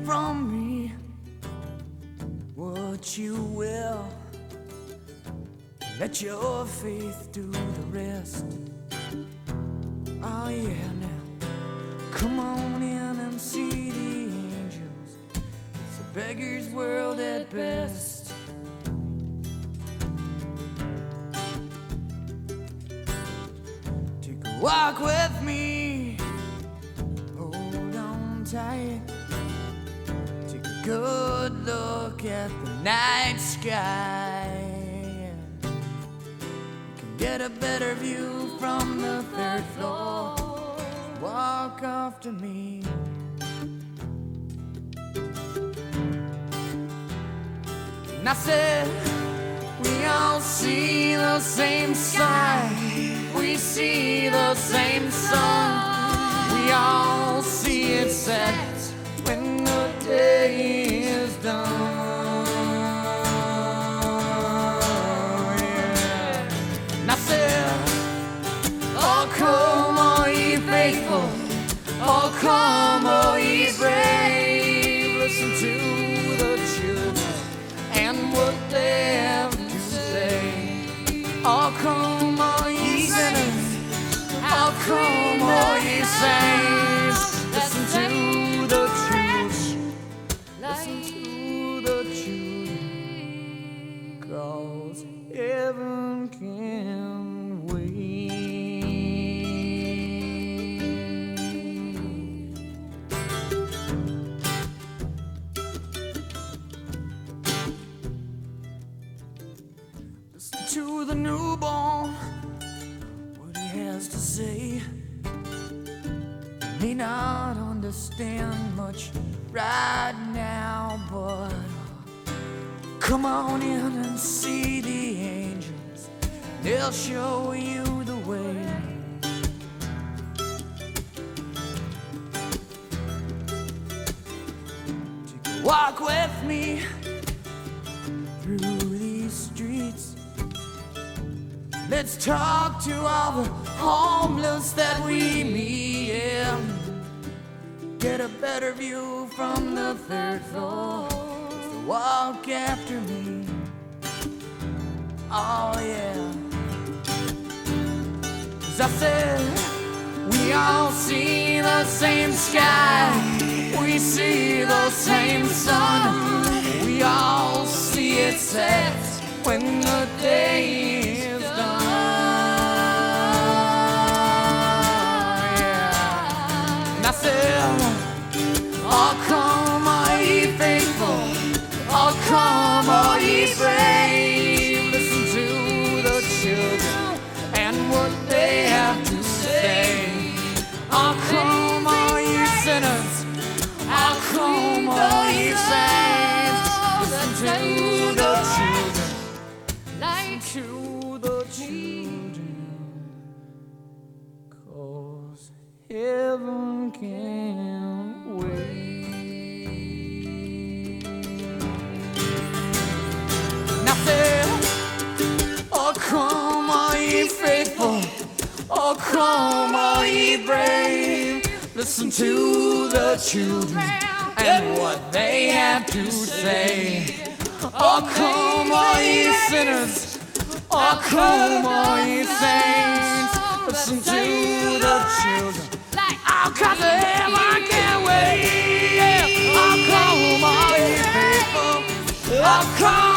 from me what you will. Let your faith do the rest. Oh yeah, now come on in and see the angels. It's a beggar's world at best. Take a walk with me, hold on tight. Take a good look at the night sky. Get a better view from the third floor. Just walk after me. And I said, we all see the same sky. We see the same sun. We all see it set when the day is done. Oh, come, all ye faithful. Oh, come, all ye brave. Listen to the children and what they have to say. Oh, come, all ye sinners. Oh, come, all ye saints. Listen to the children. Listen to the children. 'Cause heaven can wait. Listen to the newborn, what he has to say. May not understand much right now, but come on in and see the angels. They'll show you the way. Take a walk with me through these streets. Let's talk to all the homeless that we meet. Yeah. Get a better view from the third floor. So walk after me. Oh yeah. 'Cause I said, we all see the same sky. We see the same sun. We all see it set when the day is done. Yeah. And I said, oh, come, all ye faithful. Oh, come, all ye brave. Listen to the children and what they have to say. Oh, come, all ye sinners. Oh, come, all ye saints. Listen to the children. Listen to the children. 'Cause heaven can't wait. Oh, come, all ye faithful. Oh, come, all ye brave. Listen to the children and what they have to say. Oh, come, all ye sinners. Oh, come, all ye saints. Listen to the children. Oh, 'cause heaven can't wait. Oh, come, all ye faithful. Oh, come.